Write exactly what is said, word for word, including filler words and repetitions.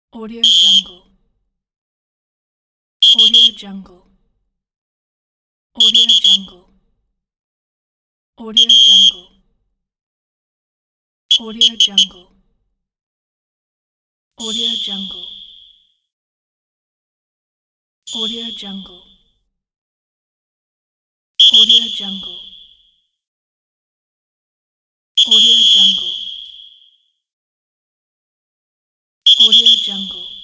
Audio Jungle. Audio Jungle. Audio Jungle. Audio Jungle. Audio Jungle. Audio Jungle. Audio Jungle. Audio Jungle. Audio Jungle. Audio Jungle.